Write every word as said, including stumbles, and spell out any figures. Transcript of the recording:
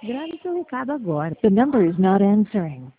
Grave seu recado agora. The number is not answering.